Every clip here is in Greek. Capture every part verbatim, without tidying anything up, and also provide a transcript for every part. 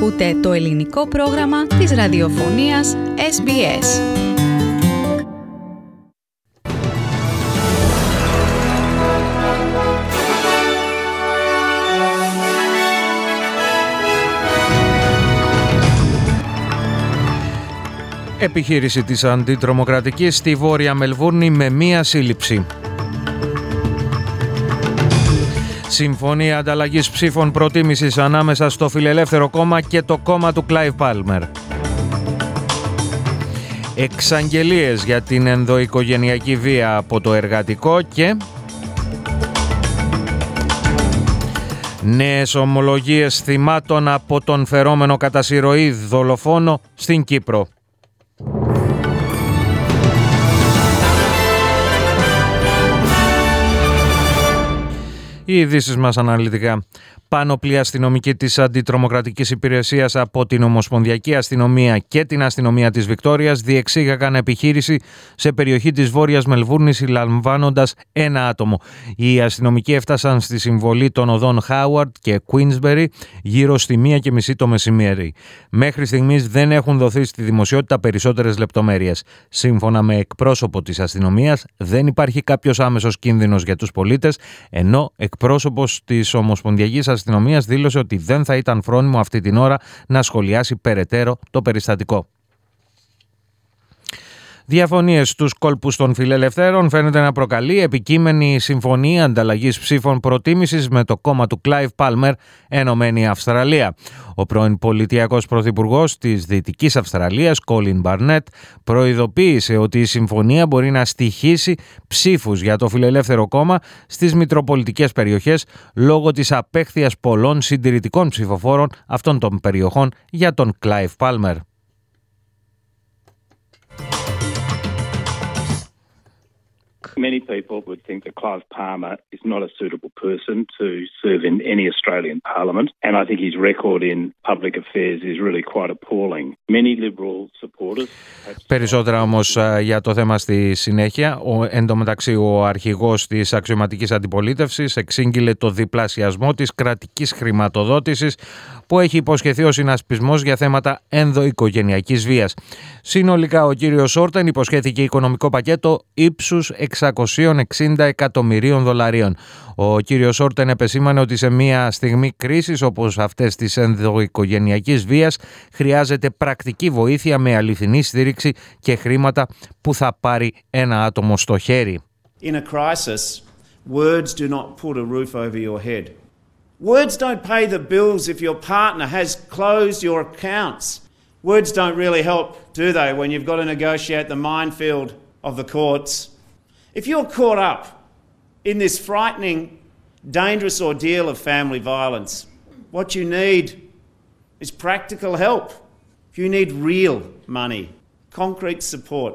Ακούτε το ελληνικό πρόγραμμα της ραδιοφωνίας ες μπι ες. Επιχείρηση της αντιτρομοκρατικής στη Βόρεια Μελβούρνη με μία σύλληψη. Συμφωνία ανταλλαγής ψήφων προτίμησης ανάμεσα στο Φιλελεύθερο Κόμμα και το κόμμα του Κλάιβ Πάλμερ. Εξαγγελίες για την ενδοοικογενειακή βία από το εργατικό και νέες ομολογίες θυμάτων από τον φερόμενο κατά συρροή δολοφόνο στην Κύπρο. Οι ειδήσεις μας αναλυτικά. Πάνωπλοι αστυνομικοί της Αντιτρομοκρατικής Υπηρεσίας από την Ομοσπονδιακή Αστυνομία και την Αστυνομία της Βικτόριας διεξήγαγαν επιχείρηση σε περιοχή της Βόρειας Μελβούρνης συλλαμβάνοντας ένα άτομο. Οι αστυνομικοί έφτασαν στη συμβολή των οδών Χάουαρντ και Κουίνσμπερι γύρω στη μία και μισή το μεσημέρι. Μέχρι στιγμής δεν έχουν δοθεί στη δημοσιότητα περισσότερες λεπτομέρειες. Σύμφωνα με εκπρόσωπο της αστυνομίας, δεν υπάρχει κάποιος άμεσος κίνδυνος για τους πολίτες, ενώ εκπρόσωπος της Ομοσπονδιακής Αστυνομίας δήλωσε ότι δεν θα ήταν φρόνιμο αυτή την ώρα να σχολιάσει περαιτέρω το περιστατικό. Διαφωνίες στους κόλπους των φιλελευθέρων φαίνεται να προκαλεί επικείμενη συμφωνία ανταλλαγής ψήφων προτίμησης με το κόμμα του Κλάιβ Πάλμερ, Ενωμένη Αυστραλία. Ο πρώην πολιτιακός πρωθυπουργός της Δυτικής Αυστραλίας, Κόλιν Μπαρνέτ, προειδοποίησε ότι η συμφωνία μπορεί να στοιχίσει ψήφους για το φιλελεύθερο κόμμα στις μητροπολιτικές περιοχές λόγω της απέχθειας πολλών συντηρητικών ψηφοφόρων αυτών των περιοχών για τον Κλάιβ Πάλμερ. Many people would think that Clive Palmer is not a suitable person to serve in any Australian parliament, and I think his record in public affairs is really quite appalling. Many Liberal supporters... Περισσότερα όμως για το θέμα στη συνέχεια. Ο, εν τω μεταξύ, ο αρχηγός της αξιωματικής αντιπολίτευσης εξήγηλε το διπλασιασμό της κρατικής χρηματοδότησης που έχει υποσχεθεί ο συνασπισμός για θέματα ενδοοικογενειακής βίας. Συνολικά, ο κύριος Σόρτεν υποσχέθηκε οικονομικό πακέτο ύψους εξακόσια εξήντα εκατομμυρίων δολαρίων. Ο κύριος Σόρτεν επεσήμανε ότι σε μια στιγμή κρίσης όπως αυτές της ενδοοικογενειακής βίας χρειάζεται πρακτική βοήθεια με αληθινή στήριξη και χρήματα που θα πάρει ένα άτομο στο χέρι. In a crisis, words do not put a roof over your head. Words don't pay the bills if your partner has closed your accounts. Words don't really help, do they, when you've got to negotiate the minefield of the courts? If you're caught up in this frightening, dangerous ordeal of family violence, what you need is practical help. You need real money, concrete support.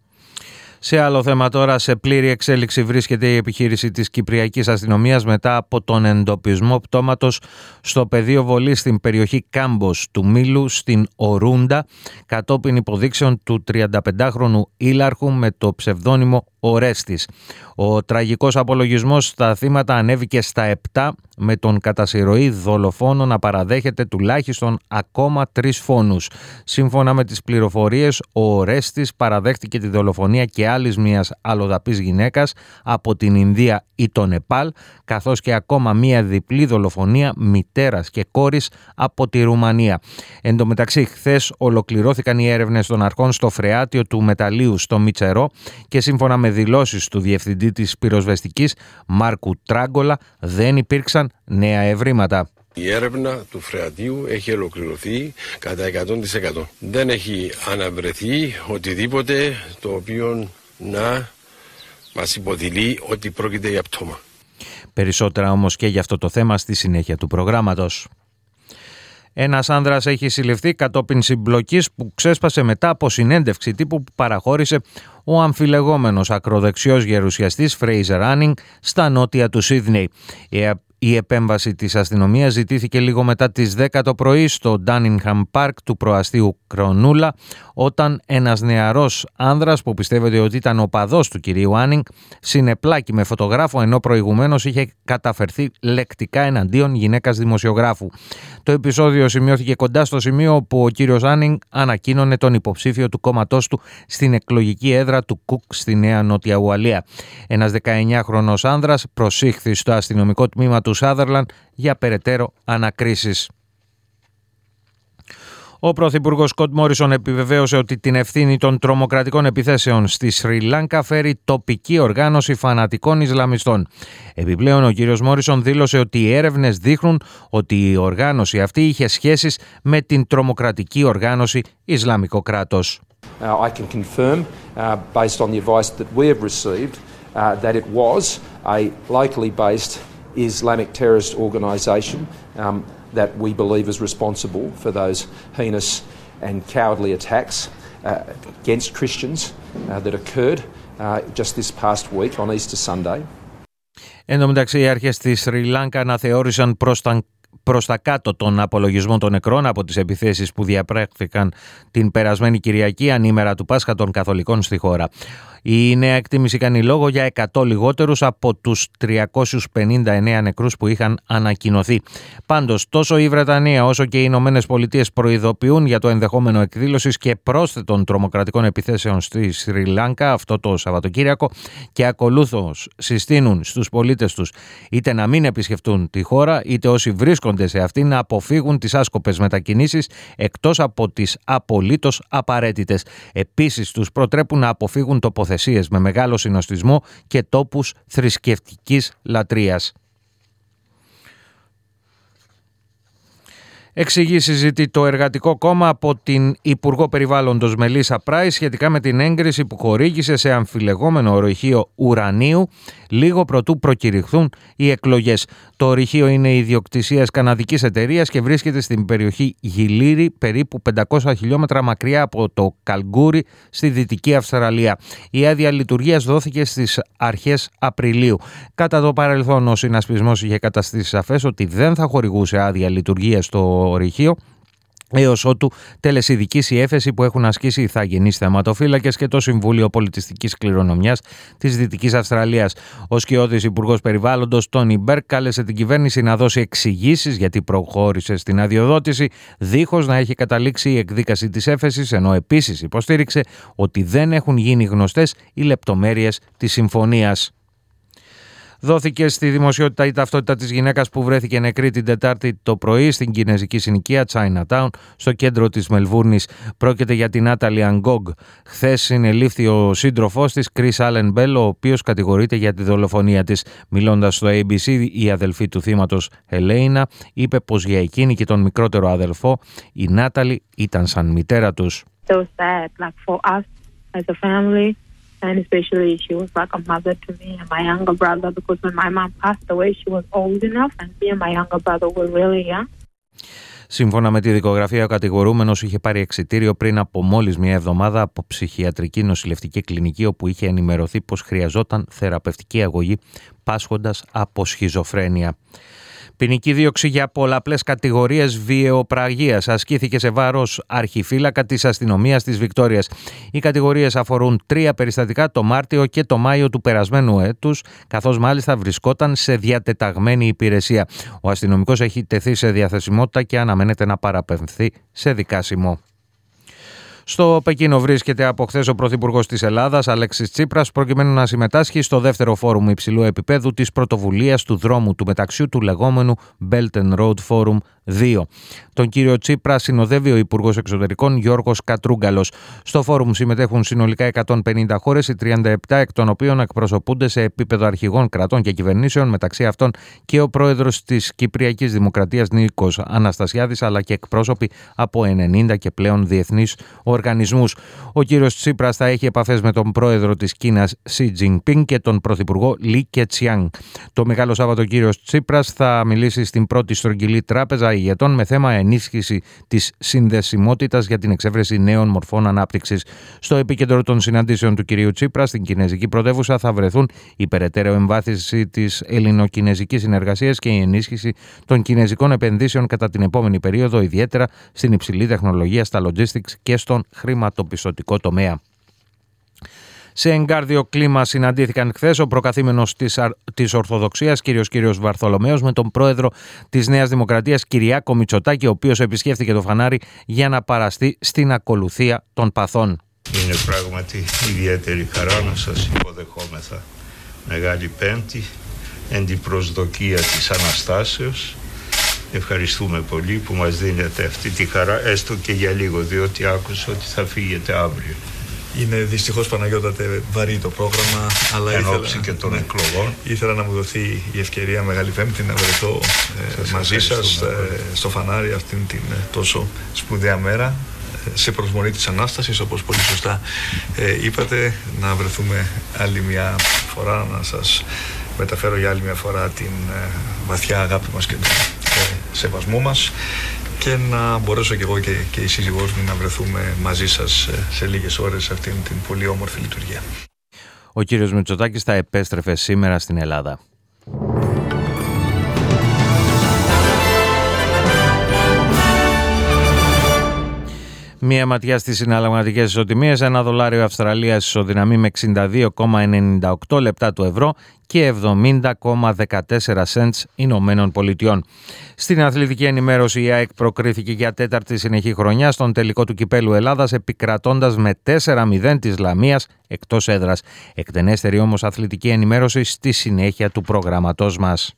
Σε άλλο θέμα τώρα, σε πλήρη εξέλιξη βρίσκεται η επιχείρηση της Κυπριακής Αστυνομίας μετά από τον εντοπισμό πτώματος στο πεδίο βολής στην περιοχή Κάμπος του Μήλου στην Ορούντα κατόπιν υποδείξεων του τριανταπεντάχρονου ήλαρχου με το ψευδόνυμο Ορέστης. Ο τραγικός απολογισμός στα θύματα ανέβηκε στα επτά με τον κατά συρροή δολοφόνο να παραδέχεται τουλάχιστον ακόμα τρεις φόνους. Σύμφωνα με τις πληροφορίες, ο Ορέστης παραδέχτηκε τη δολοφονία και άλλης μιας αλλοδαπής γυναίκας από την Ινδία ή το Νεπάλ, καθώς και ακόμα μια διπλή δολοφονία μητέρας και κόρης από τη Ρουμανία. Εν τω μεταξύ, χθες ολοκληρώθηκαν οι έρευνες των αρχών στο φρεάτιο του μεταλλίου στο Μιτσερό και σύμφωνα με δηλώσεις του διευθυντή της πυροσβεστικής Μάρκου Τράγκολα δεν υπήρξαν νέα ευρήματα. Η έρευνα του φρεατίου έχει ολοκληρωθεί κατά εκατό τοις εκατό. Δεν έχει αναβρεθεί οτιδήποτε το οποίο να μας υποδειλεί ότι πρόκειται για πτώμα. Περισσότερα όμως και για αυτό το θέμα στη συνέχεια του προγράμματος. Ένας άνδρας έχει συλληφθεί κατόπιν συμπλοκής που ξέσπασε μετά από συνέντευξη τύπου που παραχώρησε ο αμφιλεγόμενος ακροδεξιός γερουσιαστής Φρέιζερ Άνινγκ στα νότια του Σίδνεϊ. Η επέμβαση της αστυνομίας ζητήθηκε λίγο μετά τις δέκα το πρωί στο Ντάνιγχαμ Πάρκ του προαστίου Κρονούλα, όταν ένας νεαρός άνδρας που πιστεύεται ότι ήταν οπαδός του κυρίου Άνινγκ συνεπλάκη με φωτογράφο, ενώ προηγουμένως είχε καταφερθεί λεκτικά εναντίον γυναίκας δημοσιογράφου. Το επεισόδιο σημειώθηκε κοντά στο σημείο όπου ο κύριος Άνινγκ ανακοίνωνε τον υποψήφιο του κόμματός του στην εκλογική έδρα του Κουκ στη Νέα Νότια Ουαλία. Ένας δεκαεννιάχρονος άνδρας προσήχθη στο αστυνομικό τμήμα του Σάδερλαντ για περαιτέρω ανακρίσεις. Ο Πρωθυπουργός Σκοτ Μόρισον επιβεβαίωσε ότι την ευθύνη των τρομοκρατικών επιθέσεων στη Σρι Λάνκα φέρει τοπική οργάνωση φανατικών Ισλαμιστών. Επιπλέον, ο κύριος Μόρισον δήλωσε ότι οι έρευνες δείχνουν ότι η οργάνωση αυτή είχε σχέσεις με την τρομοκρατική οργάνωση Ισλαμικό κράτος. Uh, I can confirm, uh, based on the advice that we have received, uh, that it was a locally based Islamic terrorist organisation um, that we believe is responsible for those heinous and cowardly attacks uh, against Christians uh, that occurred uh, just this past week on Easter Sunday. Εν τω μεταξύ, οι αρχές της Σρι Λάνκα αναθεώρησαν προς τα, προς τα κάτω τον απολογισμό των νεκρών από τις επιθέσεις που διαπράχθηκαν την περασμένη Κυριακή ανήμερα του Πάσχα των Καθολικών στη χώρα. Η νέα εκτίμηση κάνει λόγο για εκατό λιγότερους από τους τριακόσιους πενήντα εννέα νεκρούς που είχαν ανακοινωθεί. Πάντως, τόσο η Βρετανία όσο και οι Ηνωμένες Πολιτείες προειδοποιούν για το ενδεχόμενο εκδήλωσης και πρόσθετων τρομοκρατικών επιθέσεων στη Σρι Λάνκα αυτό το Σαββατοκύριακο και ακολούθως συστήνουν στους πολίτες τους είτε να μην επισκεφτούν τη χώρα είτε όσοι βρίσκονται σε αυτήν να αποφύγουν τις άσκοπες μετακινήσεις εκτός από τις απολύτως απαραίτητες. Επίσης, τους προτρέπουν να αποφύγουν τοποθεσίες με μεγάλο συνοστισμό και τόπους θρησκευτικής λατρείας. Εξηγήσει ζητεί το Εργατικό Κόμμα από την Υπουργό Περιβάλλοντος Μελίσσα Πράις σχετικά με την έγκριση που χορήγησε σε αμφιλεγόμενο ορυχείο ουρανίου λίγο προτού προκηρυχθούν οι εκλογές. Το ορυχείο είναι ιδιοκτησίας καναδικής εταιρείας και βρίσκεται στην περιοχή Γιλίρι, περίπου πεντακόσια χιλιόμετρα μακριά από το Καλγκούρι στη Δυτική Αυστραλία. Η άδεια λειτουργίας δόθηκε στις αρχές Απριλίου. Κατά το παρελθόν, ο συνασπισμός είχε καταστήσει σαφές ότι δεν θα χορηγούσε άδεια λειτουργίας στο ορυχείο έως ότου τελεσιδικήσει η έφεση που έχουν ασκήσει οι ηθαγενείς θεματοφύλακες και το Συμβούλιο Πολιτιστικής Κληρονομιάς της Δυτικής Αυστραλίας. Ο σκιώδης Υπουργός Περιβάλλοντος Τόνι Μπέρκ κάλεσε την κυβέρνηση να δώσει εξηγήσεις γιατί προχώρησε στην αδειοδότηση δίχως να έχει καταλήξει η εκδίκαση της έφεσης, ενώ επίσης υποστήριξε ότι δεν έχουν γίνει γνωστές οι λεπτομέρειες της συμφωνίας. Δόθηκε στη δημοσιότητα η ταυτότητα της γυναίκας που βρέθηκε νεκρή την Τετάρτη το πρωί στην κινεζική συνοικία Chinatown στο κέντρο της Μελβούρνης. Πρόκειται για την Νάταλι Ανγκόγκ. Χθες συνελήφθη ο σύντροφός της, Chris Allen Bell, ο οποίος κατηγορείται για τη δολοφονία της. Μιλώντας στο έι μπι σι, η αδελφή του θύματος, Ελέινα, είπε πως για εκείνη και τον μικρότερο αδελφό, η Νάταλι ήταν σαν μητέρα τους. So sad, like for us as a family. And especially she was like a mother to me and my younger brother because when my mom passed away she was old enough and me and my younger brother were really young. Σύμφωνα με τη δικογραφία, ο κατηγορούμενος είχε πάρει εξιτήριο πριν από μόλις μια εβδομάδα από ψυχιατρική νοσηλευτική κλινική όπου είχε ενημερωθεί πως χρειαζόταν θεραπευτική αγωγή πάσχοντας από σχιζοφρένεια. Ποινική δίωξη για πολλαπλές κατηγορίες βιαιοπραγίας ασκήθηκε σε βάρος αρχιφύλακα της αστυνομίας της Βικτόριας. Οι κατηγορίες αφορούν τρία περιστατικά το Μάρτιο και το Μάιο του περασμένου έτους, καθώς μάλιστα βρισκόταν σε διατεταγμένη υπηρεσία. Ο αστυνομικός έχει τεθεί σε διαθεσιμότητα και αναμένεται να παραπεμφθεί σε δικάσιμο. Στο Πεκίνο βρίσκεται από χθες ο Πρωθυπουργός της Ελλάδας, Αλέξης Τσίπρας, προκειμένου να συμμετάσχει στο δεύτερο φόρουμ υψηλού επίπεδου της πρωτοβουλίας του δρόμου του μεταξιού του λεγόμενου Belt and Road Forum δύο. Τον κύριο Τσίπρα συνοδεύει ο Υπουργός Εξωτερικών Γιώργος Κατρούγκαλος. Στο φόρουμ συμμετέχουν συνολικά εκατόν πενήντα χώρες, οι τριάντα επτά εκ των οποίων εκπροσωπούνται σε επίπεδο αρχηγών κρατών και κυβερνήσεων, μεταξύ αυτών και ο πρόεδρος της Κυπριακής Δημοκρατίας Νίκος Αναστασιάδης, αλλά και εκπρόσωποι από ενενήντα και πλέον διεθνείς οργανισμούς. Ο κύριος Τσίπρας θα έχει επαφές με τον πρόεδρο της Κίνας Σι Τζινπίνγκ και τον πρωθυπουργό Λι Κετσιάνγκ. Το Μεγάλο Σάββατο ο κύριος Τσίπρας θα μιλήσει στην πρώτη στρογγυλή τράπεζα ηγετών με θέμα ενίσχυση της συνδεσιμότητας για την εξέβρεση νέων μορφών ανάπτυξης. Στο επίκεντρο των συναντήσεων του κυρίου Τσίπρα στην Κινέζικη πρωτεύουσα θα βρεθούν η περαιτέρω εμβάθυνση της ελληνοκινέζικης συνεργασίας και η ενίσχυση των κινέζικων επενδύσεων κατά την επόμενη περίοδο, ιδιαίτερα στην υψηλή τεχνολογία, στα logistics και στον χρηματοπιστωτικό τομέα. Σε εγκάρδιο κλίμα συναντήθηκαν χθες ο προκαθήμενος της, της Ορθοδοξίας, κύριος κύριος Βαρθολομέος, με τον πρόεδρο της Νέας Δημοκρατίας, Κυριάκο Μητσοτάκη, ο οποίος επισκέφθηκε το φανάρι για να παραστεί στην ακολουθία των παθών. Είναι πράγματι ιδιαίτερη χαρά να σας υποδεχόμεθα Μεγάλη Πέμπτη, εν την προσδοκία της Αναστάσεως. Ευχαριστούμε πολύ που μας δίνετε αυτή τη χαρά, έστω και για λίγο, διότι άκουσα ότι θα φύγετε αύριο. Είναι δυστυχώς, Παναγιώτα, βαρύ το πρόγραμμα, αλλά εν ήθελα, όψη και των ναι, εκλογών. Ήθελα να μου δοθεί η ευκαιρία Μεγάλη Πέμπτη να βρεθώ ε, μαζί σας ε, στο φανάρι αυτήν την ε, τόσο σπουδαία μέρα, σε προσμονή της Ανάστασης, όπως πολύ σωστά ε, είπατε, να βρεθούμε άλλη μια φορά, να σας μεταφέρω για άλλη μια φορά την ε, βαθιά αγάπη μας και τον ε, σεβασμό μας, και να μπορέσω και εγώ και, και η σύζυγός μου να βρεθούμε μαζί σας ε, σε λίγες ώρες σε αυτήν την πολύ όμορφη λειτουργία. Ο κύριος Μητσοτάκης θα επέστρεφε σήμερα στην Ελλάδα. Μία ματιά στις συναλλαγματικές ισοτιμίες. Ένα δολάριο Αυστραλίας ισοδυναμεί με εξήντα δύο κόμμα ενενήντα οκτώ λεπτά του ευρώ και εβδομήντα κόμμα δεκατέσσερα σέντς Ηνωμένων Πολιτειών. Στην αθλητική ενημέρωση, η ΑΕΚ προκρίθηκε για τέταρτη συνεχή χρονιά στον τελικό του Κυπέλλου Ελλάδας, επικρατώντας με τέσσερα μηδέν της Λαμίας εκτός έδρας. Εκτενέστερη όμως αθλητική ενημέρωση στη συνέχεια του προγραμματός μας.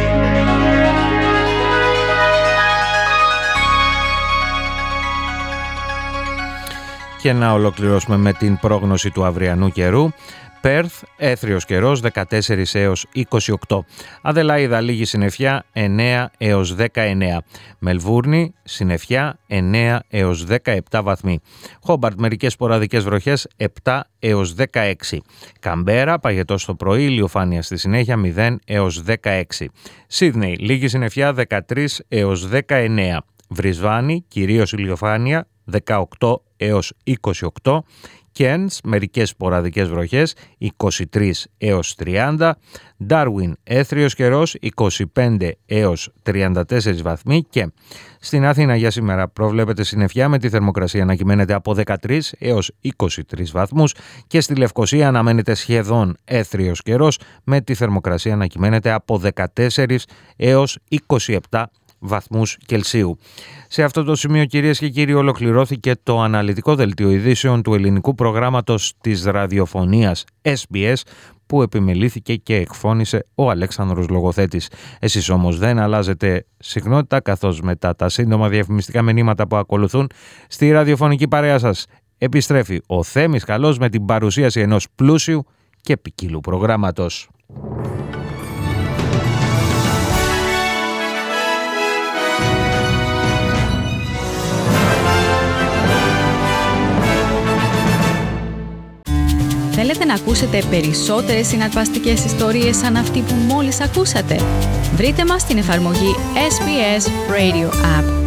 Και να ολοκληρώσουμε με την πρόγνωση του αυριανού καιρού. Πέρθ, έθριος καιρός, δεκατέσσερα έως είκοσι οκτώ. Αδελαΐδα, λίγη συννεφιά, εννέα έως δεκαεννέα. Μελβούρνη, συννεφιά, εννέα έως δεκαεπτά βαθμοί. Χόμπαρτ, μερικές σποραδικές βροχές, επτά έως δεκαέξι. Καμπέρα, παγετός το πρωί, ηλιοφάνεια στη συνέχεια, μηδέν έως δεκαέξι. Σίδνεϊ, λίγη συννεφιά, δεκατρία έως δεκαεννέα. Βρισβάνη, κυρίως ηλιοφάνεια, δεκαοκτώ έως είκοσι οκτώ. Κένς, μερικές σποραδικές βροχές, είκοσι τρία έως τριάντα. Ντάρουιν, έθριος καιρός, είκοσι πέντε έως τριάντα τέσσερα βαθμοί. Και στην Αθήνα για σήμερα προβλέπεται συννεφιά με τη θερμοκρασία να κυμαίνεται από δεκατρία έως είκοσι τρία βαθμούς, και στη Λευκοσία αναμένεται σχεδόν έθριος καιρός με τη θερμοκρασία να κυμαίνεται από δεκατέσσερα έως είκοσι επτά βαθμούς Κελσίου. Σε αυτό το σημείο, κυρίες και κύριοι, ολοκληρώθηκε το αναλυτικό δελτίο ειδήσεων του ελληνικού προγράμματος της ραδιοφωνίας ες μπι ες, που επιμελήθηκε και εκφώνησε ο Αλέξανδρος Λογοθέτης. Εσείς όμως δεν αλλάζετε συχνότητα, καθώς μετά τα σύντομα διαφημιστικά μηνύματα που ακολουθούν, στη ραδιοφωνική παρέα σας επιστρέφει ο Θέμης Καλός με την παρουσίαση ενός πλούσιου και ποικίλου προγράμματος. Θέλετε να ακούσετε περισσότερες συναρπαστικές ιστορίες σαν αυτή που μόλις ακούσατε? Βρείτε μας στην εφαρμογή ες μπι ες Radio App